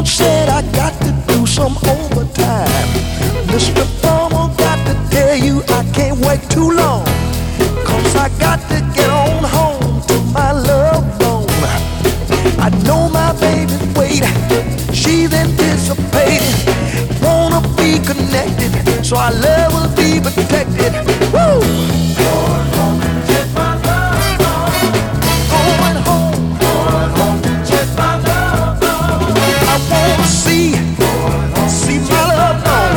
said I got to do some overtime. Mr. Plumber, got to tell you I can't wait too long. 'Cause I got to get on home to my love bone. I know my baby's waiting, she's anticipating. Wanna be connected, so our love will be protected. Woo! Going home to get my love on. Going home. Going home to get my love on. I wanna see my love on.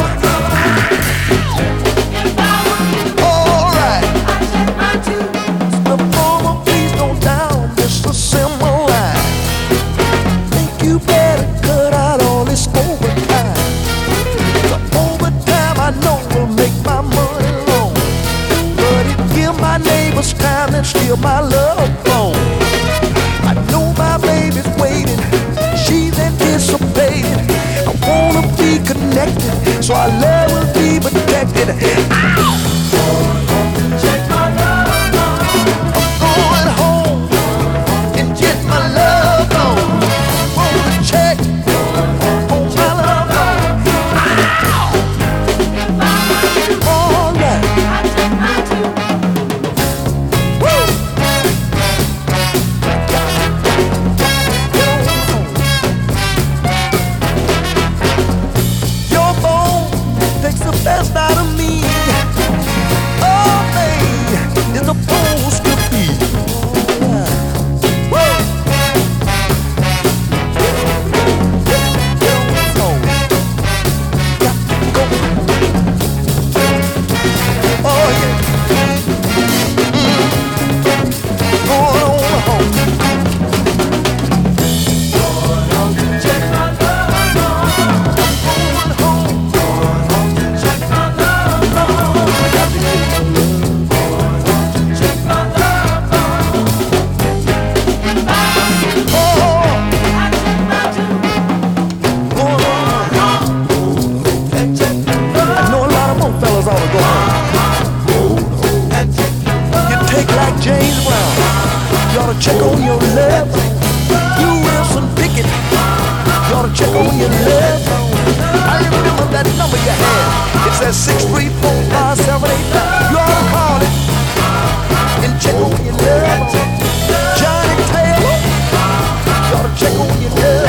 All right. The former, please don't down, Mr. Simmerline. Think you better cut out all this overtime. The overtime I know will make my money long, but it give my neighbors time and steal my love phone. I know my baby's waiting, she's anticipating. I wanna be connected, so our love will be protected. Check my love on. I'm going home and get my love on. Wanna check on my love on. All right. Woo! Your bone takes the best out of me. Oh, babe, it's supposed to be. Woo! Get on home. Got to go. Oh, yeah. Going on home. Going home to check my love on. I'm going home. Going home to check my love on. I got to get my love. Going home to check my love on. Oh, going home. I know a lot of more fellas ought to go home. You take like James Brown, you ought to check on your love. You Wilson Pickett, you ought to check on your love. I remember that number you had. It's that 6345789. You ought to call it and check on your love. Johnny Taylor, you ought to check on your love.